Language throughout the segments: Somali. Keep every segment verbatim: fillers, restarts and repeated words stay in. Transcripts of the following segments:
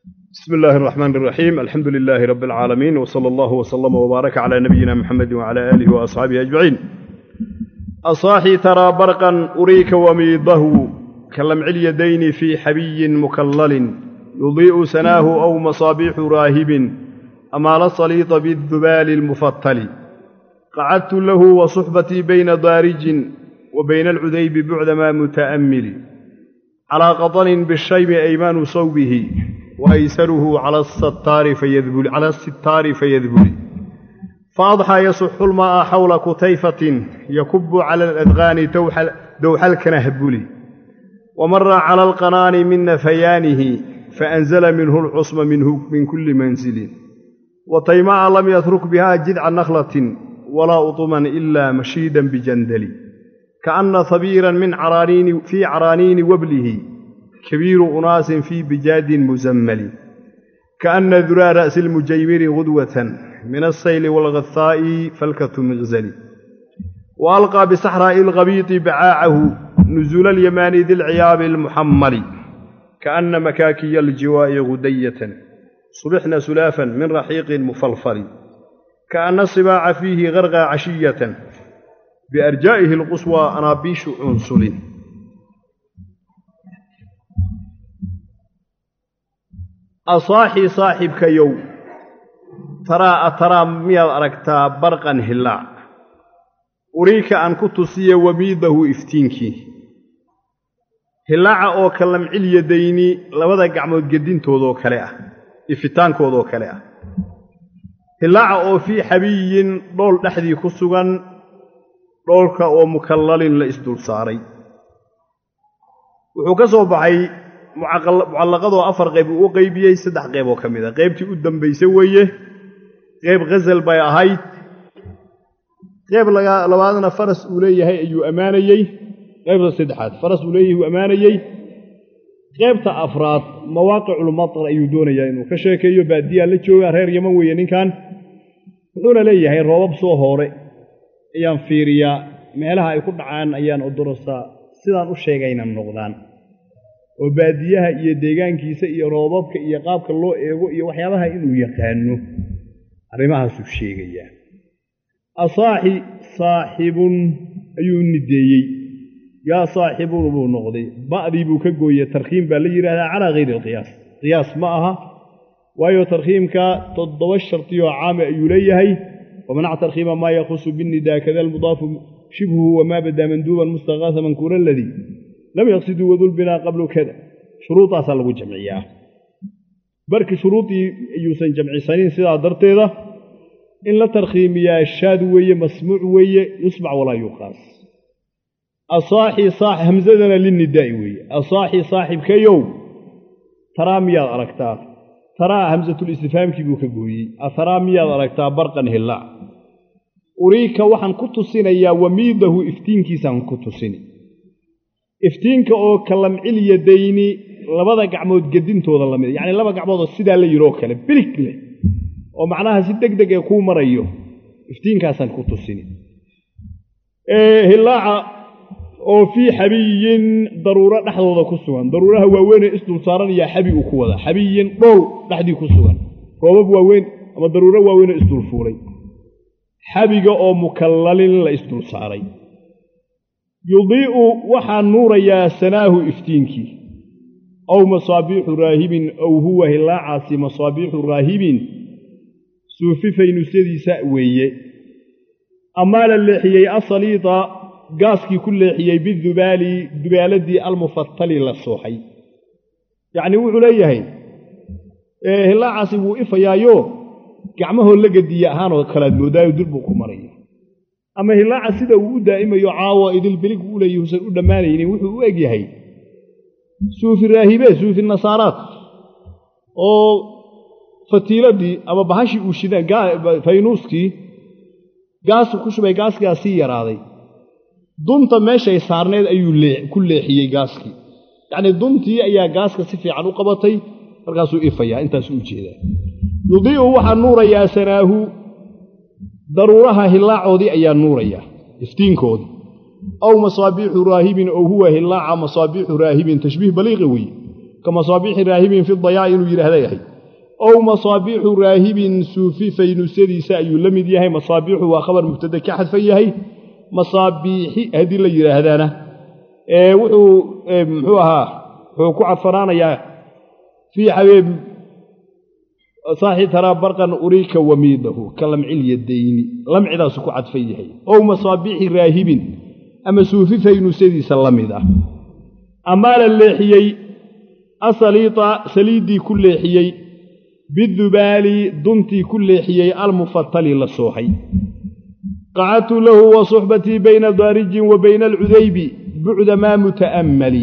بسم الله الرحمن الرحيم. الحمد لله رب العالمين، وصلى الله وسلم وبارك على نبينا محمد وعلى آله وأصحابه أجمعين. أصاحي ترى برقا أريك وميضه كلمع اليدين في حبي مكلل يضيء سناه أو مصابيح راهب أمال الصليط بالذبال المفطل. قعدت له وصحبتي بين ضارج وبين العذيب بعدما متأمل على قطن بالشيب أيمان صوبه وأيسره على الستار فيذبل على الستار فيذبل. فأضحى يصح الماء حول كتيفة يكب على الأذغان دوح الكنهبل. ومر على القنان من نفيانه فأنزل منه العصم منه من كل منزل. وطيماء لم يترك بها جذع نخلة ولا أطما إلا مشيدا بجندل. كأن ثبيرا من عرانين في عرانين وبله كبير أناس في بجاد مزمل. كأن ذرى رأس المجيمر غدوة من السيل والغثاء فلكة مغزل. وألقى بصحراء الغبيط بعاعه نزول اليمان ذي العياب المحمل. كأن مكاكي الجواء غدية صبحنا سلافا من رحيق مفلفل. كأن الصباع فيه غرغى عشية بأرجائه القصوى أنابيش عنصل. أصاحي صاحبك يوم ترى أترى ميال أركتا برقا هلا أريك أن كتسي وميده إفتينك هلا أو كلم علي ديني لوذا قعمود قدين تودو كلاه إفتان كودو كلاه هلا أو في حبي دول لحدي كسوغان دولك أو مكلل لإسدول صاري وحكسو بعي mucallaqadoo afar qayb uu qaybiyay saddex qayb oo kamid ah. qaybtii u dambeysay weeye qayb ghazal bay ahayd. qayb labaadna faras uu leeyahay ayuu amaanayay. qaybta saddexaad faras uu leeyahay uu amaanayay. qaybta afraad mawaaqi'ul matar ayuu doonayaa inuu ka sheekeeyo. baadiya la jooga reer Yemen weeye ninkan, wuxuuna leeyahay roobab soo hore ayaan fiiriyaa, meelaha ay ku dhacaan ayaan u dorosaa sidaan u sheegayna noqdaan. oo baadiyaha iyo deegaankiisa iyo roobabka iyo qaabka loo eego iyo waxyaabaha inuu yaqaano arimahaas uu sheegaya. asaahi saahibun ayuu nideeyay. yaa saahibun buu noqday. baadii buu ka gooyay. tarxiim baa la yiraahdaa ala ghayr alqiyaas. qiyaas ma aha, waayo tarxiimka toddoba shartiyo caam ayuu leeyahay. ومنع ترخيم ما يخص بالنداء كذا المضاف شبهه وما بدا مندوبا مستغاثا منكورا الذي لم يقصدوا وذل بنا قبل كذا. شروطها سالغو جمعية برك شروطي يوسن جمعي سنين سيدا درتيدا إن لا ترخيم يا الشاد ويا مسموع ويا يسمع ولا يقاس. أصاحي صاحي همزدنا للنداء ويا أصاحي صاحب كيو ترى ميا أركتا ترى همزة الاستفهام كي بوك بوي أترى ميا أركتا برقا هلا أريك وحن كنت سنة يا وميده افتين كيسان كنت سنة iftiinka oo kalam ciliya deyni labada gacmood gadintooda la mid yaani laba gacmood sida la yiro kale bilig leh oo macnaha si degdeg ah ku marayo iftiinkaasan ku tusini. ee hilaa oo fi habiyin daruura dhaxdooda ku sugan. daruuraha waaweyn ee isdul saaran ya habi uu ku wada habiyin dhul dhaxdii ku sugan. roobab waaweyn ama daruura waaweyn ee isdul fuulay. habiga oo mukallalin la isdul saaray. يضيء وحا نور يا سناه إفتينكي أو مصابيح راهب أو هو هلاعة مصابيح راهب سوفي فينسدي سأوي. أمال اللحيي أصليطة قاسكي كل لحيي بالذبال ذبالدي المفطل للصوحي. يعني وعليهين هلاعة سيبو إفا يايو كعمه اللقد يأهانو كلاد مدايو دربكو مريا. أما هلاعة سيدا ودا إما يعاوى إذ البلق أولا يوسر أولا ماليني وحو واجهي سوف الراهبة سوف النصارات أو فتيلة دي أما بحاشي أوشيدان فينوسكي قاس وكشبه قاس قاسي يراضي دونتا ماشي صارنيد أيو كل حيي قاسكي يعني دونتي أيا قاسك سفي عنو قبطي فرقاسو إفايا انتا سوچي ده يضيء وحا النور يا سناه ضرورها هلاعودي أيا نوريا إفتينكودي أو مصابيح راهب أو هو هلاع مصابيح راهب تشبيه بليغوي كمصابيح راهب في الضياء يراهديه أو مصابيح راهب سوفي فينسدي سأي لم يديه مصابيح وخبر مبتدأ كحد فيه مصابيح هذه اللي يراهدانا إيه وحو محوها هو كعب فرانا يا في حبيب صاحي ترى برقا أريك وميده كلم علي الدين لم عدا سكعد فيه أو مصابيح راهب أما سوفي فينسدي سلم ذا أمال اللحيي أصليطة سليدي كل حيي بالذبال دنتي كل حيي المفطل للصوحي قعدت له وصحبتي بين دارج وبين العذيب بعد ما متأملي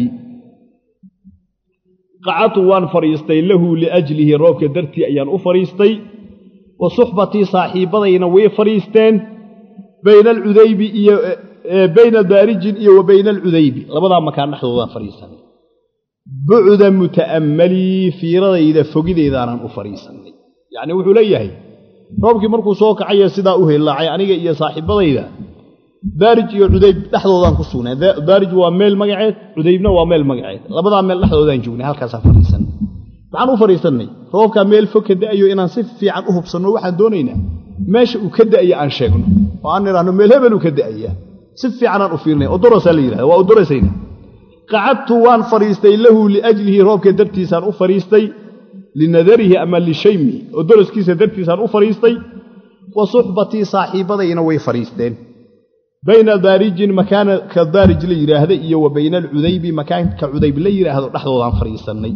قعدت وان فريستي له لأجله روك درتي أيان أفريستي وصحبتي صاحبين وفريستين بين العذيب بين دارج وبين العذيب لبدا مكان نحن وان فريستين بعد متأملي في رضي إذا فقد إذا أنا أفريستني يعني وحليه روبك مركو سوك عيا سدا أهلا يعني إيا صاحب ضيدا دارج iyo cudayb dhaxdoodan ku suunay daarij waa meel magaceed cudaybna waa meel magaceed labada meel dhaxdoodan joognay halkaas fariisan waxaan u fariisanay roobka meel fog ka daayo inaan si fiican u hubsano waxaan doonaynaa meesha uu ka daayo aan sheegno oo aan niraahno meel hebel uu ka daayo si fiican aan u fiirnay oo dorosa la yiraahdo waa u dorasayna qacadtu waan fariistay lahu li ajlihi roobka dartiisaan u fariistay linadarihi ama li shaymi oo doroskiisa dartiisaan u fariistay wa suhbati saaxiibadayna way fariisteen بين دارج مكان كدارج لي يراهد iyo وبين العذيب مكان كعذيب لي يراهد dhaxdoodan fariisanay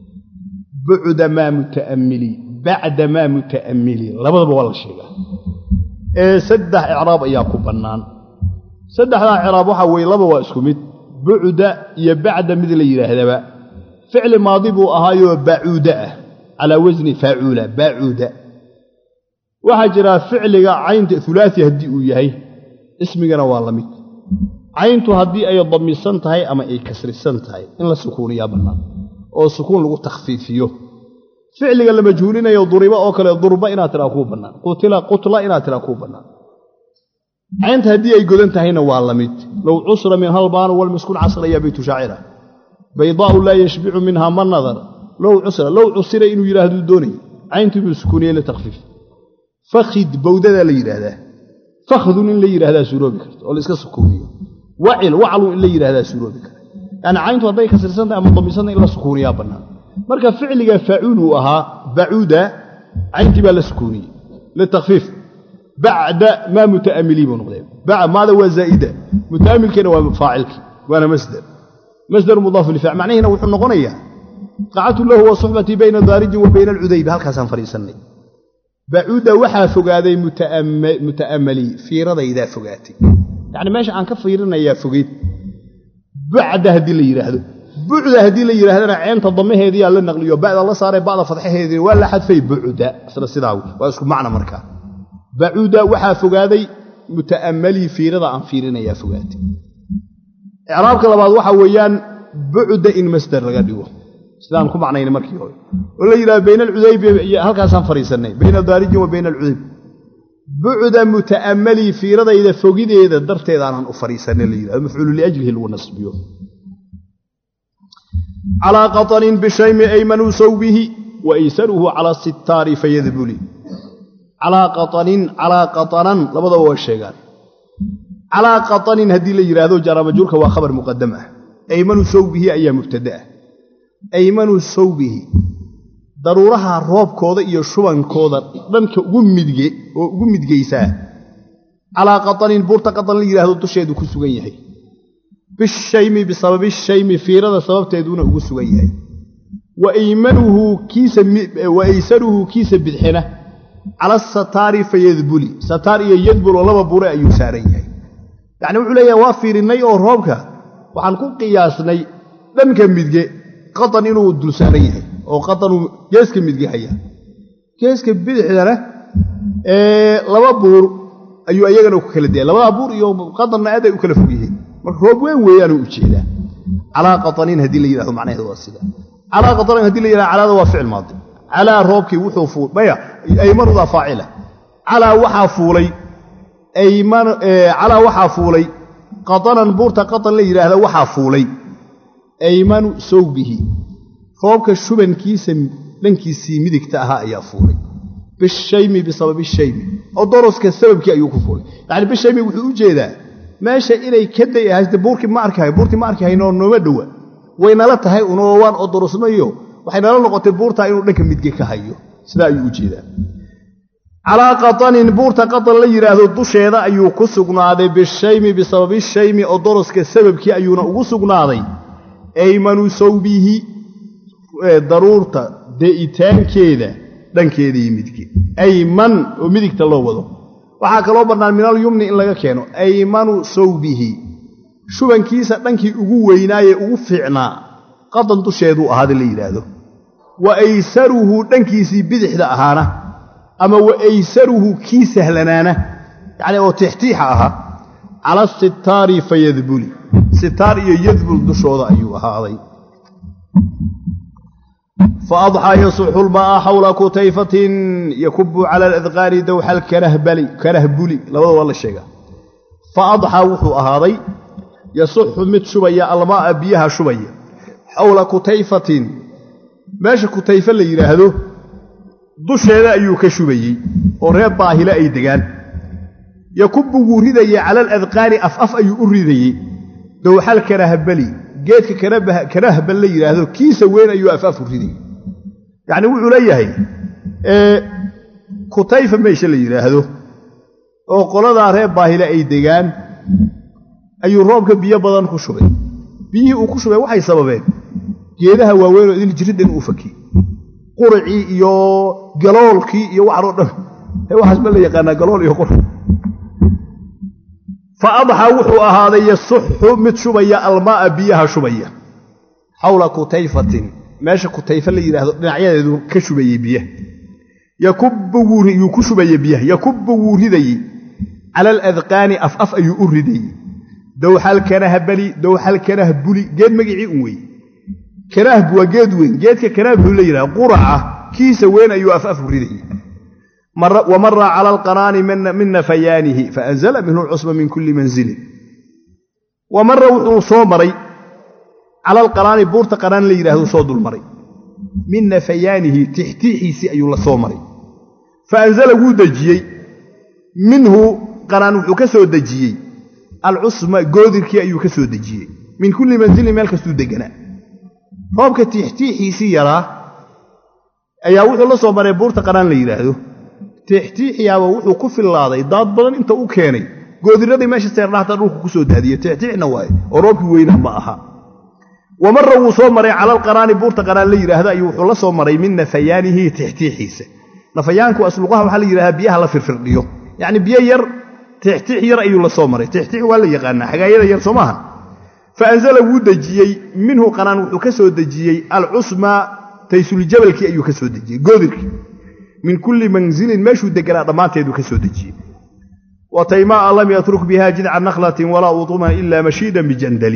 بعد ما متأملي بعد ما متأملي labadaba wala sheega ee saddex i'raab ayaa ku banaan saddexda i'raab waxa way laba waa isku mid بعد iyo بعد mid la yiraahdaba ficil maadi buu ahaayo ba'uda ala wazni fa'ula ba'uda waxa jira ficiliga caynta thulathi hadii uu yahay اسمنا والله عينته هدي أي ضميسان تهي أما أي كسرسان تهي إن لا سكون يا بنا أو سكون لغو تخفيفيه فعل قال مجهولين يضرب أو كلا يضرب إنا تراكوه بنا قتلا قتلا إنا تراكوه بنا عينته هدي أي قدن تهينا والله ميت لو عصر من هالبان والمسكون عصر يبيت شاعره بيضاء لا يشبع منها من نظر لو عصر لو عصر إنه يراهد الدوني عينته بالسكونية لتخفيف فخد بودة ليراهده فخذ إن لي هذا سروبك ولا إسكا سكونية وعل وعل إن لي هذا سروبك أنا عينت وضعي كسرسان أما ضميسان إلا سكونية بنا مركا فعل فعولها بعودة عينت بلا سكونية للتخفيف بعد ما متأملي بنقضي بعد ماذا هو زائدة متأمل كنا وفاعلك وأنا مصدر مصدر مضاف لفعل معناه هنا وحنا غنية قعدت له وصحبتي بين الدارج وبين العذيب هل كسان فريسني بعود وحا فقادي متأمل متأملي في رضي إذا فقاتي يعني ماشي عن كفيرنا يا فقيت بعد هدي اللي يرهدو بعد هدي اللي يرهدنا عين تضمه هذه على النقلية بعد الله صار بعض فتحه هذه ولا حد في بعد أصل السداو واسكو معنا مركا بعود وحا فقادي متأملي في رضا عن فيرنا يا فقاتي إعرابك لبعض وحا ويان بعد إن مستر رقاديوه سلام كم معنى مركي هو ولا يرى بين العذيب هل كان فريسني بين الدارج وبين العذيب بعد متأملي في رضا إذا فوقيد إذا درت إذا أنا أفريسني اللي يرى مفعول لأجله الونصب على قطن بشيم أيمن صوبه وإيسره على الستار فيذبلي على قطن على قطنا لبضا هو الشيغان على قطن هدي اللي يرى هذا جرى مجورك وخبر مقدمة أيمن صوبه أي مبتدأ أيمن صوبه ضرورها الروب كودا إيو شوان كودا لنك أغمدجي أغمدجيسا على قطن بورتا قطن اللي يرهدو تشيدو كسوغن يحي بالشيم بسبب الشيم في رضا سبب تيدون أغسوغن يحي وأيمنه كيس وأيسره كيس بدحنة على الستار فيذبلي ستار يذبل ولما بورا يسارين يحي يعني وعليا وافير الني أو روبك وحنكون قياسني لنك مدجي قطن إنه الدلسانية أو قطن جيسك مدقيحية جيسك بدحنا إيه لما بور أيو أيغان وكالدين لما بور يوم قطن عادة وكالفوقيه مركوب وين ويانو أجيدا على قطنين هدي اللي يراهو معناه هو السيدة على قطنين هدي اللي يراهو على هذا فعل ماضي على روبكي وحو فول بيا أيمن ذا فاعلة على وحا فولي أيمن إيه على وحا فولي قطنا بورتا قطن اللي يراهو وحا فولي أيمن صوبه roobka shubankiisa dhankiisii midigta ahaa ayaa fuulay bishaymi bisababi shaymi oo doroska sababkii ayuu ku fuulay yani bishaymi wuxuu u jeedaa meesha inay ka day ahayde buurkii ma arkahay buurtii ma arkahayno nooma dhowa waynala tahay unoowaan oo dorosmayo waxay nala noqotay buurtaa inuu dhanka midge ka hayo sidaa ayuu u jeedaa calaa qatanin buurta qatan la yidhaahdo dusheeda ayuu ku sugnaaday bishaymi bisababi shaymi oo doroska sababkii ayuuna ugu sugnaaday aymanu sawbihi daruurta de'itaankeeda dhankeedii midge ayman oo midigta loo wado waxaa kaloo bannaan minal yumni in laga keeno aymanu sawbihi shubankiisa dhankii ugu weynaaye ugu fiicnaa qatan dusheeduu ahaada la yidhaahdo wa aysaruhu dhankiisii bidixda ahaana ama wa aysaruhu kii sahlanaana yacni oo tixtiixa ahaa cala sitaari fayadbuli sitaar iyo yadbul dushooda ayuu ahaaday فأضحى يصح الماء حول كتيفة يكب على الأذقان دوح الكرهبلي كرهبلي لو والله الشيء فأضحى وحو أهاضي يصح مت شوية الماء بيها شوية حول كتيفة ماشي كتيفة اللي يراهدو دوش هذا أيوك شوية وريب باهلة أي دقان يكب وردي على الأذقان أفأف أي أردي دوح الكرهبلي جيتك كرهبلي يراهدو كيس وين أيو أفأف أردي يعني وحو ليهي إيه كتيفة ماشي اللي يراهدو oo qolada reeb baahile ay degaan ayuu roobka biyo badan ku shubay biyihii uu ku shubay waxay sababeen geedaha waaweyn oo idil jiridan uu fakiyay qurci iyo galoolkii iyo wax oo dhan ee waxaas ma la yaqaan galool iyo qurci fa adha wuxuu ahaaday yasuhu mid shubaya almaa biyaha shubaya hawla kutayfatin meesha kutayfa la yiraahdo dhinacyadeedu ka shubayay biyaha yakubbu wuri ku shubaya biyaha yakubbu wuriday على الأذقان أفأف أي أردي دوح الكرهبلي دوح الكرهبلي جد مجيء وين كرهب وجد وين جد ككرهب ليرة قرعة كيس وين أي أفأف أردي مر ومر على القران من من نفيانه فأنزل منه العصبة من كل منزل ومر صومري على القران بورت قران ليرة صود المري من نفيانه تحتيه سي أي الله صومري فأنزل ودجي منه قران وحو كسو دجيي العصمه غودركي ايو كسو دجيي من كل منزل ميل كسو دغنا روبك تحتيحيسي يرا ايا وحو لا سو maray buurta qaraan la yiraahdo tixtiixiyaaba wuxuu ku filaaday dad badan inta uu keenay goodiradii meesha seernaata dhulku ku soo daadiyay tixtiixna waay oo roobki weyna ma aha ومره uu soo maray على القران buurta qaraan la yiraahdo ayuu wuxuu la soo maray min nafayaanihi tixtiixiisa nafayaanku asluqaha waxa la yiraahdaa biyaha la firfirdhiyo يعني بيير تحتيح ير أيو لصومري تحتيح ولا يقانا حقايا ير صومها فأنزل ودجيي منه قران وكسو دجيي العصمة تيسول الجبل كي أيو كسو دجيي قدرك من كل منزل ماشو دقنا ضمانت يدو كسو دجيي وتيماء لم يترك بها جذع نخلة ولا وطما إلا مشيدا بجندل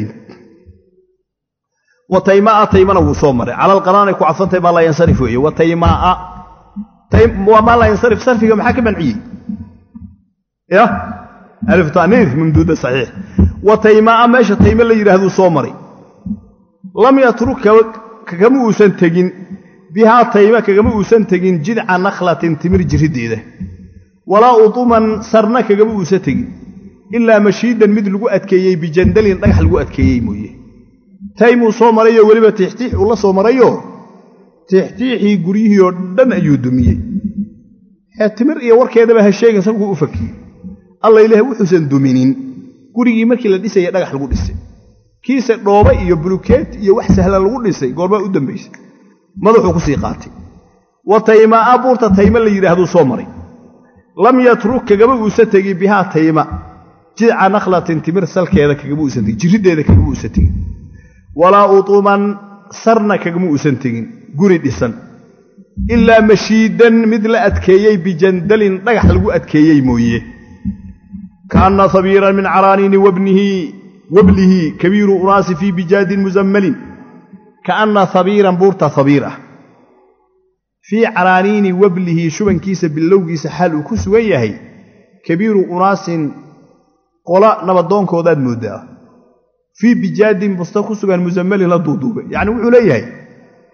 وتيماء تيماء وصومري على القران يكو عفن تيماء لا ينصرف وتيماء تيم وما لا ينصرف صرفه محاكم عي يا ألف تأنيث ممدودة صحيح وتيماء ماشي تيماء اللي يرهدو صومري لم يترك كجمو سنتجين بها تيماء كجمو سنتجين جذع نخلة تمر جريدة ولا أطوما صرنا كجمو سنتجين إلا مشيدا مثل لقوة كيي بجندل نجح لقوة كيي مويه تيمو صومري ولما تحتيح والله صومريه تحتيحي قريه يردن أيودميه تمر إيه وركيده بهالشيء سبقوا أفكي الله إله وحسن دومينين قريه مركي لديسه يدغح لغو ديسه كيس روبا iyo bulukeet iyo wax sahlan lagu dhisay goorba u dambeysay madaxu ku sii qaatay watayma abuurta tayma la yiraahdo soo maray lam yatruk kagaba uu satagi biha tayma jidca nakhlatin timir salkeeda kagaba uu satagi jirideeda kagaba uu satagi wala utuman sarna kagaba uu satagin guri dhisan illa mashiidan midla adkeeyay bijandalin dhagax lagu adkeeyay mooyee kaana sabiran min aranin wabnihi وبله كبير أناس في بجاد مزمل كأن صبيرا بورتا صبيرة في عرانين وبله شبن كيس باللوغيس حال كسويه كبير أناس قلاء نبضون كوداد مدى في بجاد مستخصبا مزمل لدودوبة يعني وحليه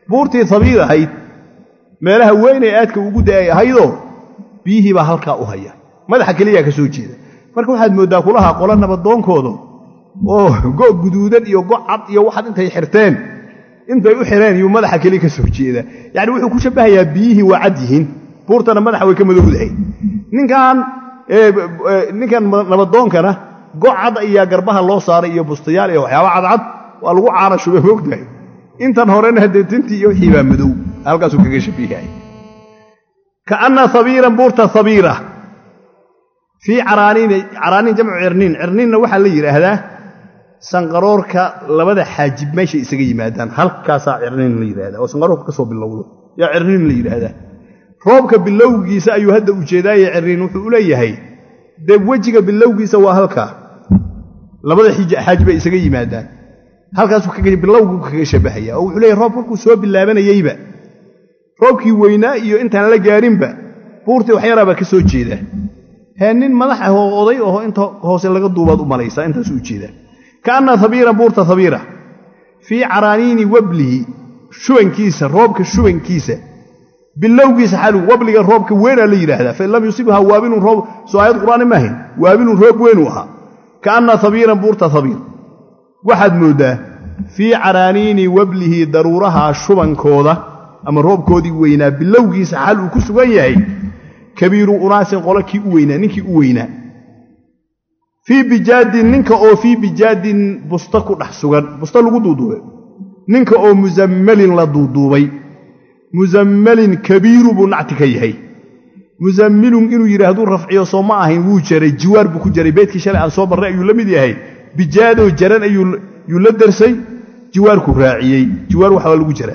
buurtii sabiir ahayd meelaha weyn ee aadka ugu da'ay ahaydoo biyihii baa halkaa u haya madaxa keliya ka soo jeeda marka waxaad moodaa kulaha qola nabadoonkooda oo go guduudan iyo go cad iyo waxaad intay xirteen intay u xireen iyo madaxa kaliya ka soo jeeda yaani wuxuu ku shabahayaa biyihii waa cad yihiin buurtana madaxa way ka madowdahay ninkan ee ninkan nabadoonkana go cad ayaa garbaha loo saaray iyo bustayaal iyo waxyaabo cad cad waa lagu caana shubay moogtahay intan horena hadee tintii iyo wixii baa madow halkaas uu kaga shabiyahay kaana sabiiran buurta sabiira fi caraaniin caraaniin jamcu cirniin cirniinna waxa la yiraahdaa sanqaroorka labada xaajib meesha isaga yimaadaan halkaas cirniin la yiraahdaa oo sanqaroorka ka soo bilowdo ya cirniin la yiraahdaa roobka bilowgiisa ayuu hadda u jeedaayay cirniin wuxuu u leeyahay de wajiga bilowgiisa waa halka labada xaajib ay isaga yimaadaan halkaas uu kaga bilowgu kaga shabaxaya oo wuxuu leeyahay roob markuu soo bilaabanayayba roobkii weynaa iyo intaan la gaarinba buurtii wax yaraba ka soo jeeda heenin madaxa oday oo inta hoose laga duubad u malaysa intaas u jeeda kaana sabiira buurta sabiira fi caraaniini wablihi shuwankiisa roobka shuwankiisa bilowgiisa xalu wabliga roobka weena la yiraahdaa fa lam yusibha waabilun roob su'aayad quraani ma ahayn waabilun roob weenu aha kaana sabiira buurta sabiir waxaad moodaa fi caraaniini wablihi daruuraha shubankooda ama roobkoodii weynaa bilowgiisa xal uu ku sugan yahay kabiiru unaasin qolakii u weynaa ninkii u weynaa fii bijaadin ninka oo fii bijaadin busta ku dhex sugan busta lagu duuduubay ninka oo musammalin la duuduubay musammalin kabiiru buu nacti ka yahay musammilun inuu yidhaahduu rafciyo soo ma ahayn wuu jaray jiwaar buu ku jaray beydkii shalay aan soo barray ayuu la mid yahay bijaadoo jaran ayuu la darsay jiwaarku raaciyey jiwaar waxbaa lagu jaraa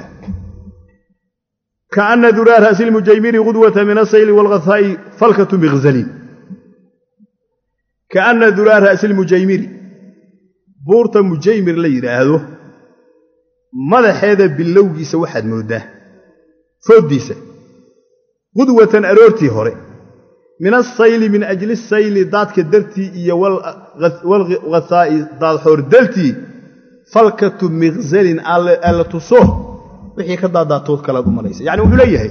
kaana duraa ra'si lmujaymiri qudwata min asayli waalghasaa'i falkatu mikhzalin kaana duraa ra'si lmujaymiri buurta mujaymir la yidhaahdo madaxeeda bilowgiisa waxaad mooddaa fooddiisa qudwatan aroortii hore min asayli min ajli sayli daadka dartii iyo walghasaa'i daadxoor dartii falkatu mikhzalin alla tuso wixii ka daadaatood kalaad u malaysa yacni wuxuu leeyahay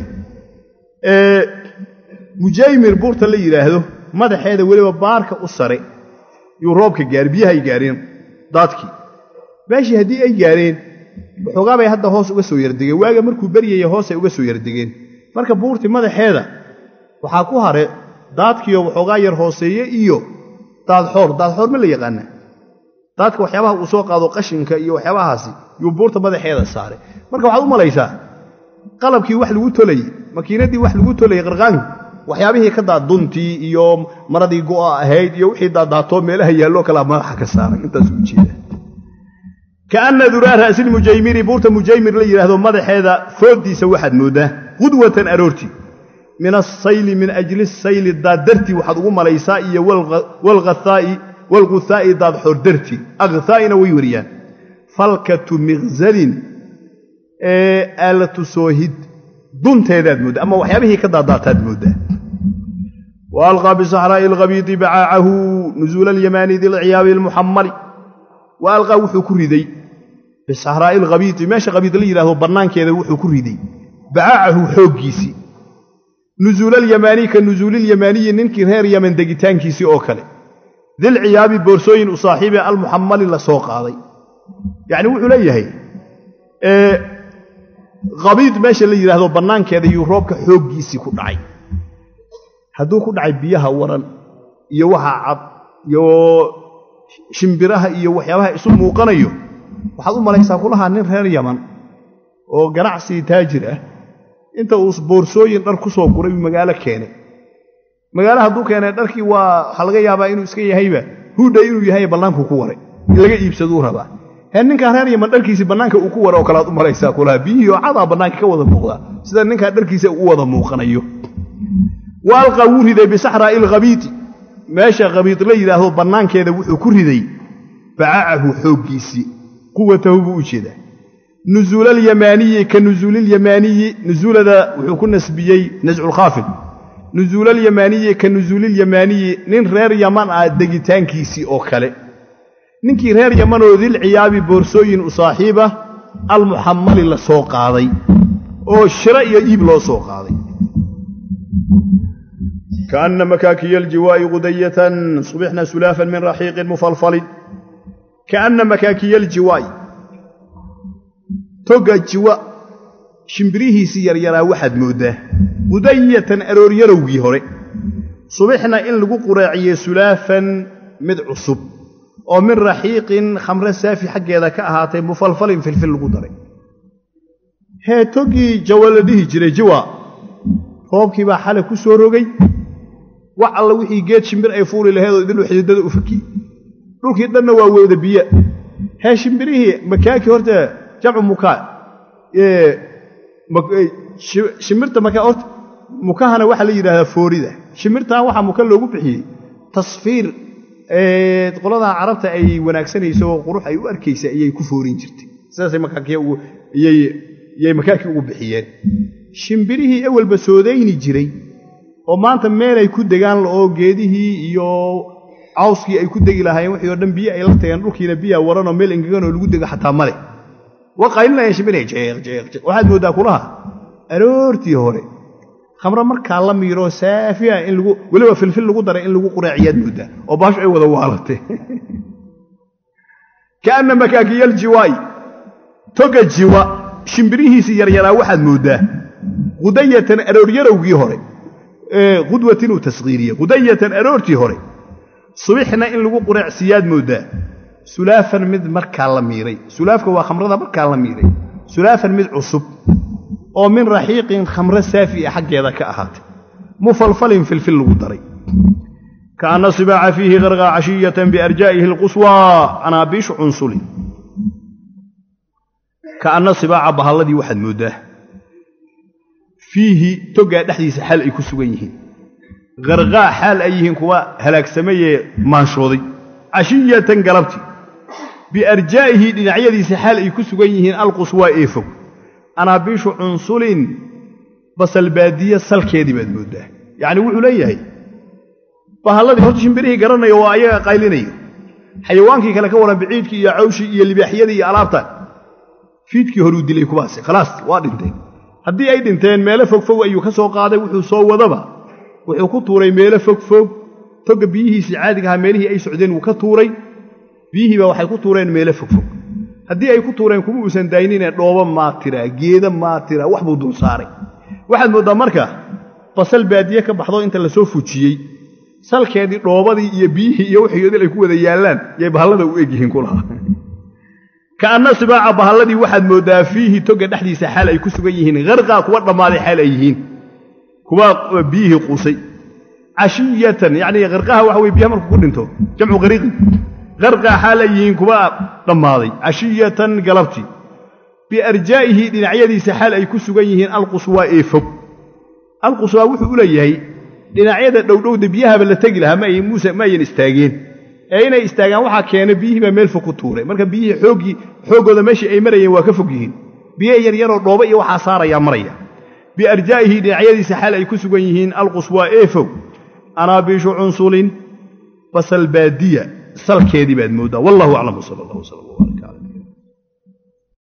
mujaymir buurta la yidhaahdo madaxeeda weliba baarka u sare yuu roobka gaari biyaha ay gaareen daadkii meeshii haddii ay gaareen waxoogaa bay hadda hoos uga soo yardegeen waaga markuu beryaya hoosay uga soo yardegeen marka buurtii madaxeeda waxaa ku hare daadkiioo waxoogaa yar hooseeye iyo daadxoor daadxoor ma la yaqaana daadka waxyaabaha uu soo qaado qashinka iyo waxyaabahaasi yuu buurta madaxeeda saaray marka waxaad u malaysaa qalabkii wax lagu tolayey makiinadii wax lagu tolayey qarqaanki waxyaabihii ka daad duntii iyo maradii go'a ahayd iyo wixii daadaatoo meelaha yaalloo kalaa madaxa ka saaray intaas u jeeda kaana duraa ra'si lmujaymiri buurta mujaymir la yidhaahdo madaxeeda fooddiisa waxaad mooddaa qudwatan aroortii min asayli min ajli sayli daad dartii waxaad ugu malaysaa iyo walghasaa'i walghusaa'i daadxoor dartii aghsaa'ina way wariyaan falkatu mikhzalin ee aalatu soohid dunteedaad mooddaa ama waxyaabihii ka daadaataad mooddaa wa alqaa bisaxraa'i alghabiidi bacaacahu nuzuula alyamaani dilciyaabi almuxammali wa alqaa wuxuu ku riday bisaxraa'i alghabiidi meesha qabiid la yidhahdo bannaankeeda wuxuu ku riday bacaacahu xooggiisii nuzuula alyamaani ka nuzuulilyamaaniyi ninkii reer yaman degitaankiisii oo kale dilciyaabi boorsooyin u saaxiibe almuxammali la soo qaaday yacni wuxuu leeyahay qabiid meesha la yidhaahdo bannaankeeda yuu roobka xooggiisii ku dhacay hadduu ku dhacay biyaha waran iyo waxa cad iyo shimbiraha iyo waxyaabaha isu muuqanayo waxaad u malaysaa kulahaa nin reer yaman oo ganacsi taajir ah inta uu boorsooyin dhar ku soo guray magaalo keenay magaalo hadduu keenay dharkii waa waxaa laga yaabaa inuu iska yahayba huudhay inuu yahay bannaanku ku waray in laga iibsaduu rabaa hee ninkaa reer yaman dharkiisii bannaanka uu ku waray oo kalead u malaysaa kulaha biyihii oo cadaa bannaanka ka wada muuqdaa sida ninkaa dharkiisa u wada muuqanayo wa alqaa wuu riday bisaxraa'i alghabiidi meesha qabiid la yidhaahdo bannaankeeda wuxuu ku riday bacacahu xooggiisii quwatahu buu u jeedaa nuzuula alyamaaniyi ka nuzuulilyamaaniyi nuzuulada wuxuu ku nasbiyey nasculkhaafid nuzuula alyamaaniyi ka nuzuulilyamaaniyi nin reer yaman ah degitaankiisii oo kale ninkii reer yamanoo dilciyaabi boorsooyin u saaxiiba almuxamali la soo qaaday oo shira iyo iib loo soo qaaday kaanna makaakiya aljiwaa'i qudayatan subixna sulaafan min raxiiqin mufalfalin kaanna makaakiya aljiwaa'i toga jiwa shimbirihiisii yaryaraa waxaad mooddaa qudayatan arooryarowgii hore subixna in lagu quraaciyey sulaafan mid cusub oo min raxiiqin khamre saafi xaggeeda ka ahaatay mufalfalin filfil lagu daray hee togii jawa la dhihi jiray jiwa roobkii baa xale ku soo rogay wax alla wixii geed shimbir ay fuuli laheedoo idinuu xididada u fakiyey dhulkii dhanna waa weyda biyo hee shimbirihii makaakii horta jamcu mukaa shimbirta makaa horta mukahana waxaa la yidhahdaa foorida shimbirtan waxaa muka loogu bixiyey tasfiir qoladaa carabta ay wanaagsanayso oo qurux ay u arkaysa ayay ku foorin jirtay sidaasay makaakiyay makaakii ugu bixiyeen shimbirihii ewalba soodayni jiray oo maanta meelay ku degaan oo geedihii iyo cawskii ay ku degi lahaayeen wixii oo dhan biyo ay la tageen dhulkiina biyaa waranoo meel engeganoo lagu dego xataa male waa qaylinayaan shimbirihii jeeq jeeq jeeq waxaad mooddaa kulaha aroortii hore khamro markaa la miiro saafiya in lagu weliba filfil lagu daray in lagu quraaciyaad mooddaa oo baashu ay wada waalatay kaanna makaakiyal jiwaa'i toga jiwa shimbirihiisii yaryaraa waxaad mooddaa qudayatan arooryarowgii hore qudwatin uu tasqiiriye qudayatan aroortii hore subixna in lagu quraacsiyaad mooddaa sulaafan mid markaa la miiray sulaafka waa khamrada markaa la miiray sulaafan mid cusub oo min raxiiqin khamre saafi ah xaggeeda ka ahaatay mufalfalin filfil lagu daray kaanna sibaaca fiihi qarqaa cashiyatan biarjaa'ihi alquswaa anaabiishu cunsuli kaanna sibaaca bahalladii waxaad mooddaa fiihi togaa dhexdiisa xaal ay ku sugan yihiin qarqaa xaal ay yihiin kuwa halaagsamayee maanshooday cashiyatan galabtii biarjaa'ihi dhinacyadiisa xaal ay ku sugan yihiin alquswaa ee fog anaabiishu cunsulin basalbaadiye salkeedii baad mooddaa yacni wuxuu leeyahay bahalladii horta shimbirihii garanayo waa ayaga qaylinayo xayawaankii kale ka waran biciidkii iyo cawshii iyo libaaxyadii iyo alaabta fiidkii horuu dilay kuwaasi khalaas waa dhinteen haddii ay dhinteen meelo fogfog ayuu ka soo qaaday wuxuu soo wadaba wuxuu ku tuuray meelo fogfog toga biyihiisii caadiga ahaa meelihii ay socdeen wuu ka tuuray biyihiiba waxay ku tuureen meelo fogfog haddii ay ku tuureen kuma uusan daynine dhoobo maa tiraa geeda maa tiraa wax buu dul saaray waxaad mooddaa marka basal baadiye ka baxdo inta la soo fujiyey salkeedii dhoobadii iyo biyihii iyo wixii idil ay ku wada yaallaan yay bahallada u egyihiin kulaha kaanna sibaaca bahalladii waxaad mooddaa fiihi toga dhexdiisa xaal ay ku sugan yihiin qarqaa kuwa dhammaaday xaal ay yihiin kuwa biyihii quusay cashiyatan yacnii qarqaha waxa weye biyaha markuu ku dhinto jamcu qariiqin qarqaa xaal ay yihiin kuwa dhammaaday cashiyatan galabtii biarjaa'ihi dhinacyadiisa xaal ay ku sugan yihiin alquswaa ee fog alquswaa wuxuu u leeyahay dhinacyada dhowdhowda biyahaba la tegi lahaa ma muuse ma ayan istaageen ee inay istaagaan waxaa keenay biyihii baa meel fog ku tuuray marka biyihii xooggii xooggooda meeshii ay marayeen waa ka fog yihiin biyo yaryaroo dhooba iyo waxaa saarayaa maraya biarjaa'ihi dhinacyadiisa xaal ay ku sugan yihiin alquswaa ee fog anaabiishu cunsulin basalbaadiya salkeedii baad mooddaa wallahu aclam sala allah wasalam wbaaraka